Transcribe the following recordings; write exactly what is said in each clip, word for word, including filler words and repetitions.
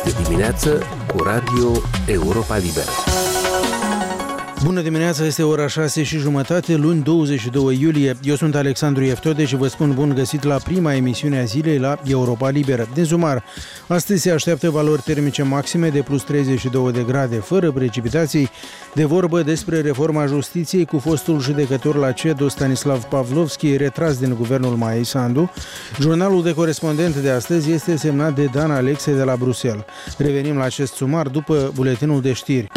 de dimineață cu Radio Europa Liberă. Bună dimineața, este ora șase și jumătate, luni douăzeci și doi iulie. Eu sunt Alexandru Ieftode și vă spun bun găsit la prima emisiune a zilei la Europa Liberă. Din Zumar, astăzi se așteaptă valori termice maxime de plus treizeci și două de grade, fără precipitații. De vorbă despre reforma justiției cu fostul judecător la CEDO Stanislav Pavlovski, retras din guvernul Maiei Sandu. Jurnalul de corespondent de astăzi este semnat de Dan Alexe de la Bruxelles. Revenim la acest sumar după buletinul de știri.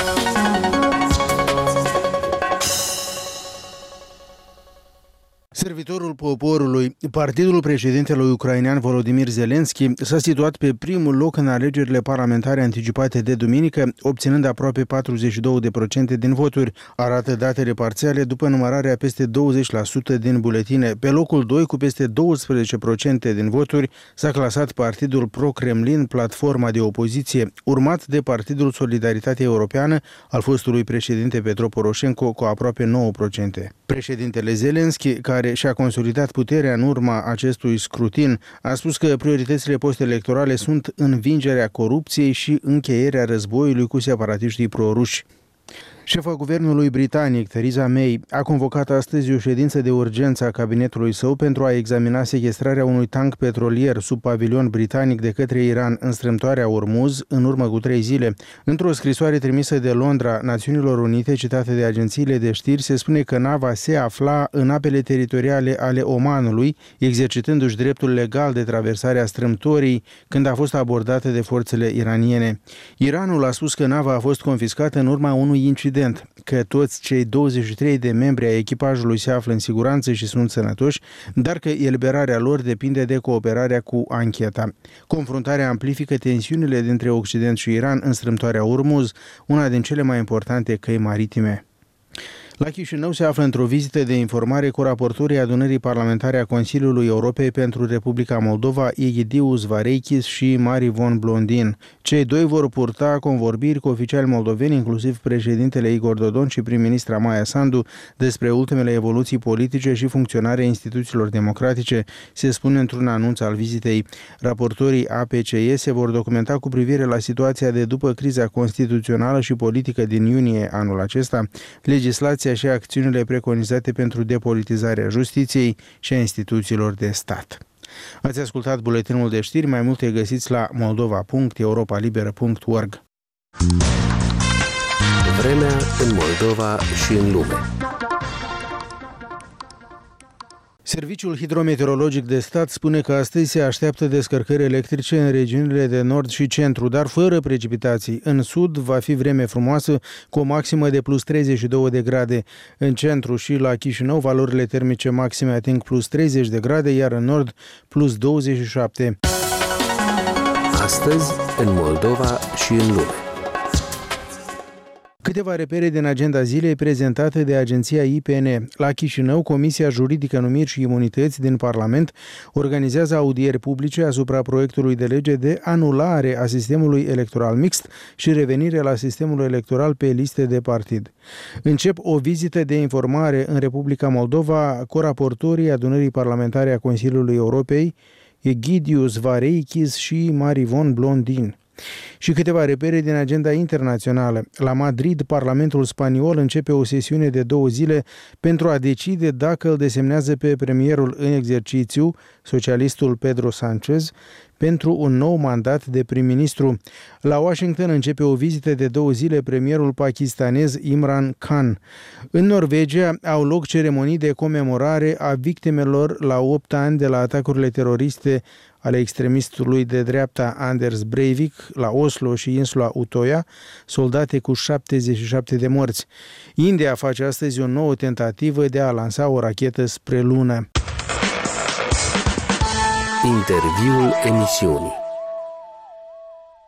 Servitorul poporului, partidul președintelui ucrainean Volodymyr Zelensky, s-a situat pe primul loc în alegerile parlamentare anticipate de duminică, obținând aproape patruzeci și două la sută din voturi, arată datele parțiale după numărarea peste douăzeci la sută din buletine. Pe locul doi, cu peste doisprezece la sută din voturi, s-a clasat partidul pro-Kremlin, platforma de opoziție, urmat de Partidul Solidaritate Europeană al fostului președinte Petro Poroșenko cu aproape nouă la sută. Președintele Zelensky, care și-a consolidat puterea în urma acestui scrutin, a spus că prioritățile post-electorale sunt învingerea corupției și încheierea războiului cu separatiștii pro-ruși. Șefa guvernului britanic, Theresa May, a convocat astăzi o ședință de urgență a cabinetului său pentru a examina sechestrarea unui tank petrolier sub pavilion britanic de către Iran în strâmtoarea Ormuz în urmă cu trei zile. Într-o scrisoare trimisă de Londra Națiunilor Unite, citată de agențiile de știri, se spune că nava se afla în apele teritoriale ale Omanului, exercitându-și dreptul legal de traversare a strâmtorii când a fost abordată de forțele iraniene. Iranul a spus că nava a fost confiscată în urma unui incident, că toți cei douăzeci și trei de membri ai echipajului se află în siguranță și sunt sănătoși, dar că eliberarea lor depinde de cooperarea cu ancheta. Confruntarea amplifică tensiunile dintre Occident și Iran în strâmtoarea Ormuz, una din cele mai importante căi maritime. La Chișinău se află într-o vizită de informare cu raportorii adunării parlamentare a Consiliului Europei pentru Republica Moldova, Egidius Vareichis și Mari von Blondin. Cei doi vor purta convorbiri cu oficiali moldoveni, inclusiv președintele Igor Dodon și prim-ministra Maia Sandu, despre ultimele evoluții politice și funcționarea instituțiilor democratice, se spune într-un anunț al vizitei. Raportorii A P C E se vor documenta cu privire la situația de după criza constituțională și politică din iunie anul acesta, legislația și acțiunile preconizate pentru depolitizarea justiției și a instituțiilor de stat. Ați ascultat buletinul de știri, mai multe găsiți la moldova punct europa liberă punct org. Vremea în Moldova și în lume. Serviciul Hidrometeorologic de Stat spune că astăzi se așteaptă descărcări electrice în regiunile de nord și centru, dar fără precipitații. În sud va fi vreme frumoasă cu o maximă de plus treizeci și două de grade. În centru și la Chișinău valorile termice maxime ating plus treizeci de grade, iar în nord plus douăzeci și șapte. Astăzi în Moldova și în lume. Câteva repere din agenda zilei prezentate de agenția I P N. La Chișinău, Comisia Juridică Numiri și Imunități din Parlament organizează audieri publice asupra proiectului de lege de anulare a sistemului electoral mixt și revenire la sistemul electoral pe liste de partid. Încep o vizită de informare în Republica Moldova cu raportorii adunării parlamentare a Consiliului Europei, Egidius Vareichis și Mari von Blondin. Și câteva repere din agenda internațională. La Madrid, Parlamentul spaniol începe o sesiune de două zile pentru a decide dacă îl desemnează pe premierul în exercițiu, socialistul Pedro Sánchez, pentru un nou mandat de prim-ministru. La Washington începe o vizită de două zile premierul pakistanez Imran Khan. În Norvegia au loc ceremonii de comemorare a victimelor la opt ani de la atacurile teroriste ale extremistului de dreapta Anders Breivik la Oslo și insula Utoya, soldate cu șaptezeci și șapte de morți. India face astăzi o nouă tentativă de a lansa o rachetă spre lună. Interviul emisiunii.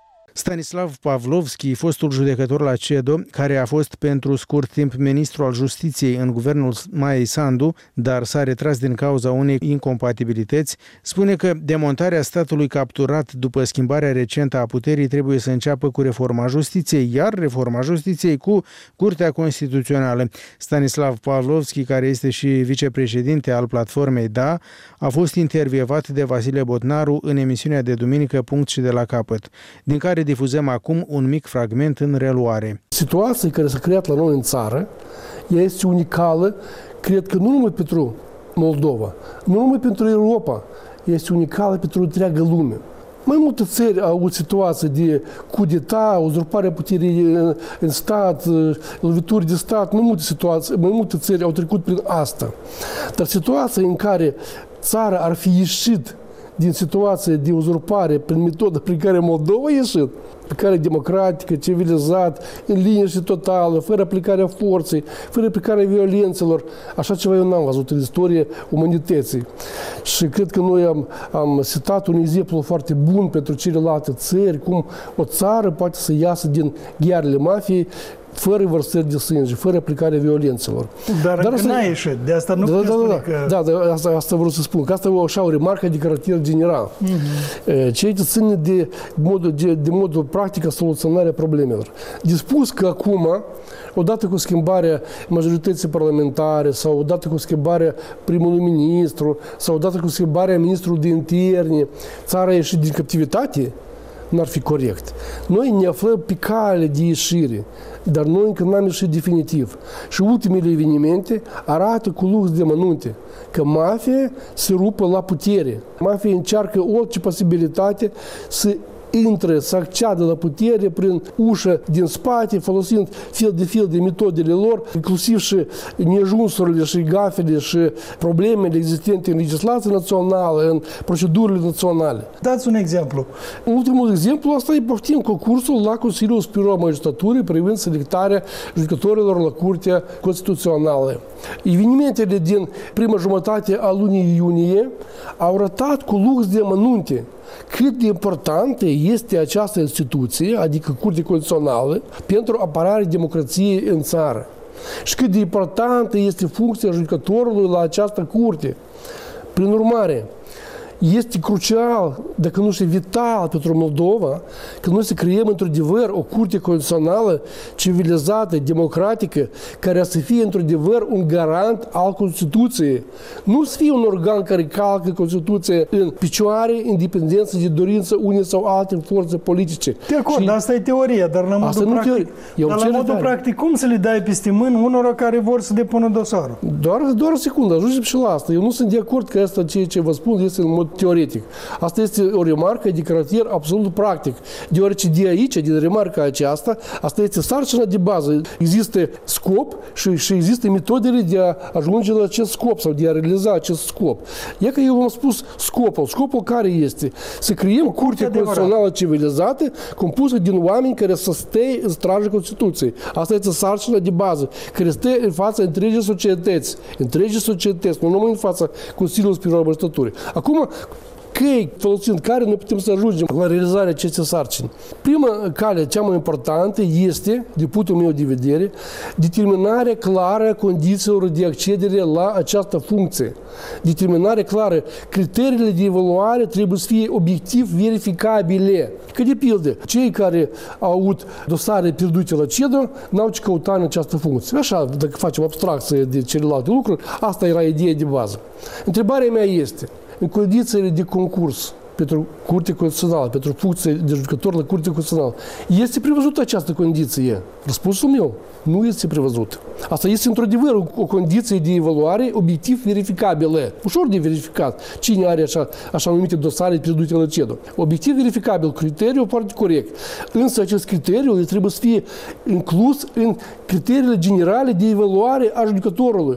Stanislav Pavlovski, fostul judecător la CEDO, care a fost pentru scurt timp ministru al justiției în guvernul Maiei Sandu, dar s-a retras din cauza unei incompatibilități, spune că demontarea statului capturat după schimbarea recentă a puterii trebuie să înceapă cu reforma justiției, iar reforma justiției cu Curtea Constituțională. Stanislav Pavlovski, care este și vicepreședinte al platformei D A, a fost intervievat de Vasile Botnaru în emisiunea de duminică Punct și de la capăt, din care difuzăm acum un mic fragment în reluare. Situația care s-a creat la noi în țară, ea este unicală, cred că nu numai pentru Moldova, nu numai pentru Europa, este unicală pentru întreaga lume. Mai multe țări au o situație de cudeta, uzurparea puterii în stat, lovituri de stat, mai multe situații, mai multe țări au trecut prin asta. Dar situația în care țara ar fi ieșit din situația de uzurpare prin metoda prin care Moldova a ieșit, aplicare democratică, civilizat, în liniște totală, fără aplicarea forței, fără aplicarea violențelor. Așa ceva eu n-am văzut în istorie umanității. Și cred că noi am, am citat un exemplu foarte bun pentru celelalte țări, cum o țară poate să iasă din ghearele mafiei fără vărsări de sânge, fără aplicarea violențelor. Dar, Dar încă n-a ieșit, de asta nu da, putem da, spune da, că... Da, da, asta, asta vreau să spun, că asta e așa o remarcă de caracter general. Uh-huh. Ceea ce ține de modul, de, de modul practic a soluționarea problemelor. De spus că acum, odată cu schimbarea majorității parlamentare, sau odată cu schimbarea primului ministru, sau odată cu schimbarea ministrului de interne, țara a ieșit din captivitate, n-ar fi corect. Noi ne aflăm pe cale de ieșire, dar noi încă n-am ieșit definitiv. Și ultimele evenimente arată cu lux de mănunte că mafia se rupă la putere. Mafia încearcă orice posibilitate să intre, să acceadă la putere prin ușă din spate, folosind fel de fel de metodele lor, inclusiv și neajunsurile și gafele și problemele existente în legislația națională, în procedurile naționale. Dați un exemplu. Ultimul exemplu, asta e poftim concursul la Consiliul Superior al Magistraturii privind selectarea judecătorilor la Curtea Constituțională. Evenimentele din prima jumătate a lunii iunie au arătat cu lux de amănunte cât de importantă este această instituție, adică Curtea Constituțională, pentru apărarea democrației în țară. Și cât de importantă este funcția judecătorului la această curte. Prin urmare, este crucial, dacă nu și vital pentru Moldova, că noi să creăm într-adevăr o curte constituțională civilizată, democratică, care să fie într-adevăr un garant al Constituției. Nu să fie un organ care calcă Constituția în picioare, independență de dorință unei sau alte forțe politice. De acord, și asta e teoria, dar la modul practic, dar la modul practic cum să le dai peste mâini unora care vor să depună dosarul? Doar, doar o secundă, ajungem și la asta. Eu nu sunt de acord că asta ceea ce vă spun este în mod teoretic. Asta este o remarcă de caracter absolut practic. Deoarece de aici, din remarca aceasta, asta este sarcina de bază. Există scop și, și există metodele de a ajunge la acest scop sau de a realiza acest scop. E că eu v-am spus scopul. Scopul care este? Să creăm Curtea Constituțională civilizată compusă din oameni care să stea în straja Constituției. Asta este sarcina de bază, care stă în fața întregii societăți. Întregii societăți, nu numai în fața Consiliului Superior al Magistraturii. Acum, căi folosind care noi putem să ajungem la realizarea acestei sarcini. Prima cale, cea mai importantă, este, din punctul meu de vedere, determinarea clară a condițiilor de accedere la această funcție. Determinarea clară. Criteriile de evaluare trebuie să fie obiectiv verificabile. Că de pildă, cei care au avut dosare pierdute la CEDO n-au ce căuta în această funcție. Așa, dacă facem abstracție de celelalte lucruri, asta era ideea de bază. Întrebarea mea este, în condițiile de concurs pentru Curtea Constituțională, pentru funcție de judecător la Curtea Constituțională, este prevăzută această condiție? Răspunsul meu, nu este prevăzut. Asta este într-adevăr o condiție de evaluare obiectiv verificabilă. Ușor de verificat cine are așa, așa numite dosare pierdute la CEDO. Obiectiv verificabil, criteriu foarte corect. Însă acest criteriu trebuie să fie inclus în criteriile generale de evaluare a judecătorului.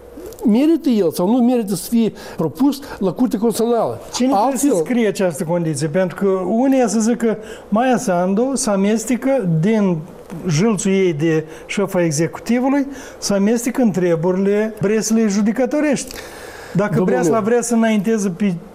Merită el sau nu merită să fie propus la Curtea Constituțională. Cine Altfel... trebuie să scrie această condiție? Pentru că unii să zic că Maia Sandu se amestecă din jilțul ei de șefa executivului, se amestecă în treburile Breslei judecătorești. Dacă Bresla vrea să înainteze pe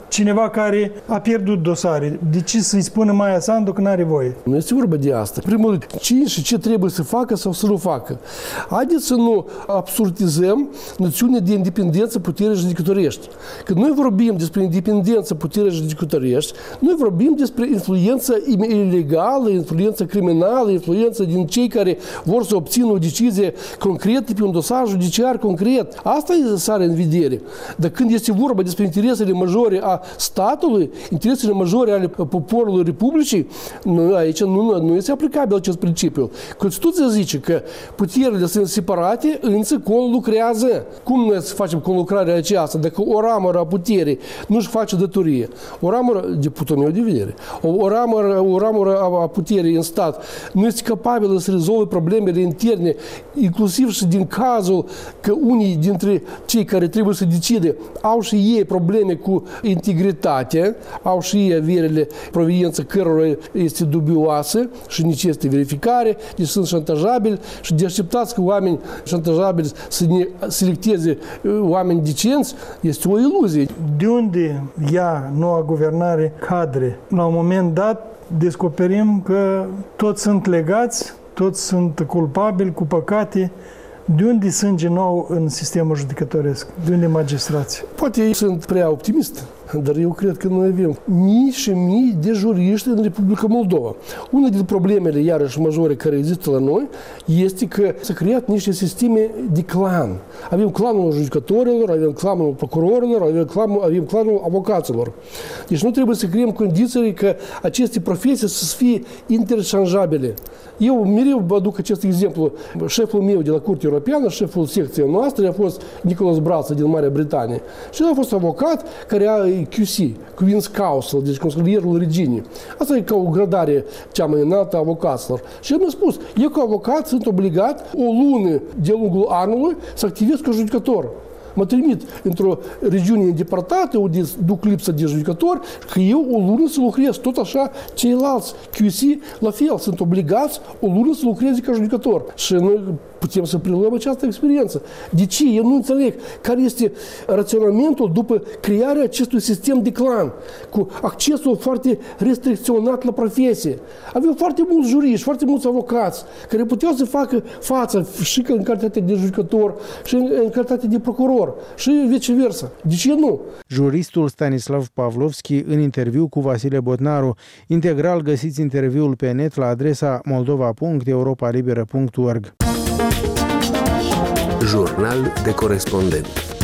cineva care a pierdut dosare. De ce să-i spună Maia Sandu că n-are voie? Nu este vorba de asta. Primul rând, cine și ce trebuie să facă sau să nu facă. Haideți să nu absurdizăm noțiunea de independență puterii judecătorești. Când noi vorbim despre independență puterii judecătorești, noi vorbim despre influență ilegală, influență criminală, influență din cei care vor să obțină o decizie concretă pe un dosar judiciar concret. Asta e sare în vedere. Dar când este vorba despre interesele majore a statului, interesele majore ale poporului Republicii, nu, aici nu, nu este aplicabil acest principiu. Constituția zice că puterile sunt separate, însă conlucrează. Cum noi să facem conlucrarea aceasta dacă o ramură a puterii nu-și face datorie? O ramură, de punctul meu de vedere, o, o ramură, o ramură a puterii în stat nu este capabilă să rezolve problemele interne, inclusiv și din cazul că unii dintre cei care trebuie să decide au și ei probleme cu integritatea, au și ei averile, proveniența cărora este dubioasă și necesită verificare, deci sunt șantajabili și de așteptați că oameni șantajabili să ne selecteze oameni decenți este o iluzie. De unde ia noua guvernare cadre? La un moment dat descoperim că toți sunt legați, toți sunt culpabili, cu păcate. De unde sânge nou în sistemul judecătoresc? De unde magistrații? Poate ei sunt prea optimist, dar eu cred că noi avem mii și mii de juriști în Republica Moldova. Una dintre problemele, iarăși, majore care există la noi, este că s-a creat niște sisteme de clan. Avem clanul judecătorilor, avem clanul procurorilor, avem clanul, avem clanul avocaților. Deci nu trebuie să creăm condiții că aceste profesii să fie interșanjabile. Eu mereu vă aduc acest exemplu. Șeful meu de la Curtea Europeană, șeful secției noastre, a fost Nicolas Brață din Marea Britanie. Și el a fost avocat care a Q C, Queen's Counsel, deci consilierul reginii. Asta e ca o gradare cea mai înaltă a avocaților. Și el mi-a spus, eu ca avocat sunt obligat o lună de lungul anului să activez ca judecător. Mă trimit într-o regiune îndepărtată, unde duc lipsa de judecători, că eu o lună să lucrez. Tot așa, ceilalți Q C, la fel, sunt obligați o lună să lucreze ca judecător. Și noi putem să preluăm această experiență. De ce? Eu nu înțeleg care este raționamentul după crearea acestui sistem de clan, cu accesul foarte restricționat la profesie. Avem foarte mulți juriști, foarte mulți avocați, care puteau să facă față și în calitate de judecător, și în calitate de procuror, și viceversa. De ce nu? Juristul Stanislav Pavlovski în interviu cu Vasile Botnaru. Integral găsiți interviul pe net la adresa moldova punct europa liberă punct org. Jurnal de corespondent.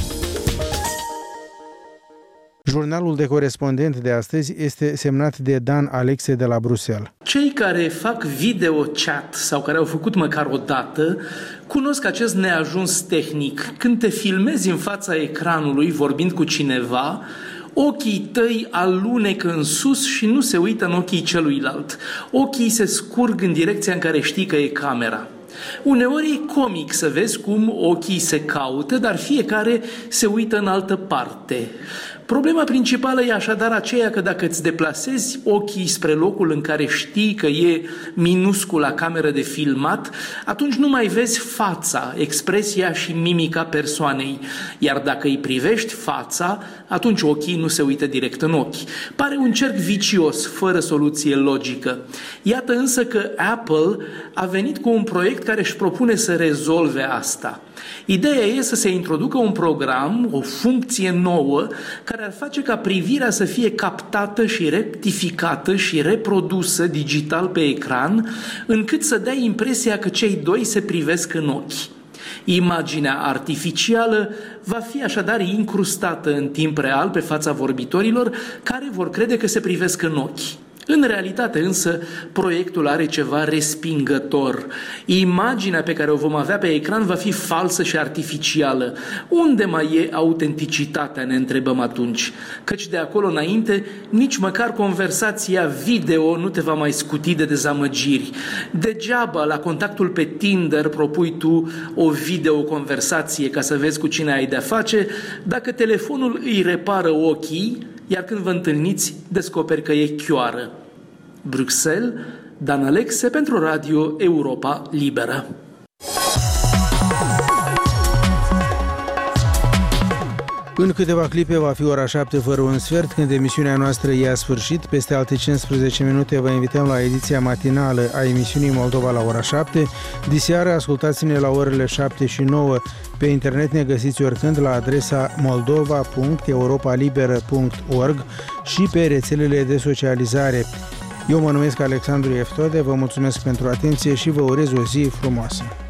Jurnalul de corespondent de astăzi este semnat de Dan Alexe de la Bruxelles. Cei care fac video chat sau care au făcut măcar o dată cunosc acest neajuns tehnic. Când te filmezi în fața ecranului vorbind cu cineva, ochii tăi alunecă în sus și nu se uită în ochii celuilalt. Ochii se scurg în direcția în care știi că e camera. Uneori e comic să vezi cum ochii se caută, dar fiecare se uită în altă parte. Problema principală e așadar aceea că dacă îți deplasezi ochii spre locul în care știi că e minuscula cameră de filmat, atunci nu mai vezi fața, expresia și mimica persoanei. Iar dacă îi privești fața, atunci ochii nu se uită direct în ochi. Pare un cerc vicios, fără soluție logică. Iată însă că Apple a venit cu un proiect care își propune să rezolve asta. Ideea e să se introducă un program, o funcție nouă, care ar face ca privirea să fie captată și rectificată și reprodusă digital pe ecran, încât să dea impresia că cei doi se privesc în ochi. Imaginea artificială va fi așadar incrustată în timp real pe fața vorbitorilor, care vor crede că se privesc în ochi. În realitate însă, proiectul are ceva respingător. Imaginea pe care o vom avea pe ecran va fi falsă și artificială. Unde mai e autenticitatea, ne întrebăm atunci? Căci de acolo înainte, nici măcar conversația video nu te va mai scuti de dezamăgiri. Degeaba la contactul pe Tinder propui tu o videoconversație ca să vezi cu cine ai de-a face, dacă telefonul îi repară ochii, iar când vă întâlniți, descoperi că e chioară. Bruxelles, Dan Alexe pentru Radio Europa Liberă. În câteva clipe va fi ora șapte fără un sfert, când emisiunea noastră ia sfârșit. Peste alte cincisprezece minute vă invităm la ediția matinală a emisiunii Moldova la ora șapte. Diseară ascultați-ne la orele șapte și nouă. Pe internet ne găsiți oricând la adresa moldova punct europaliberă punct org și pe rețelele de socializare. Eu mă numesc Alexandru Eftode, vă mulțumesc pentru atenție și vă urez o zi frumoasă.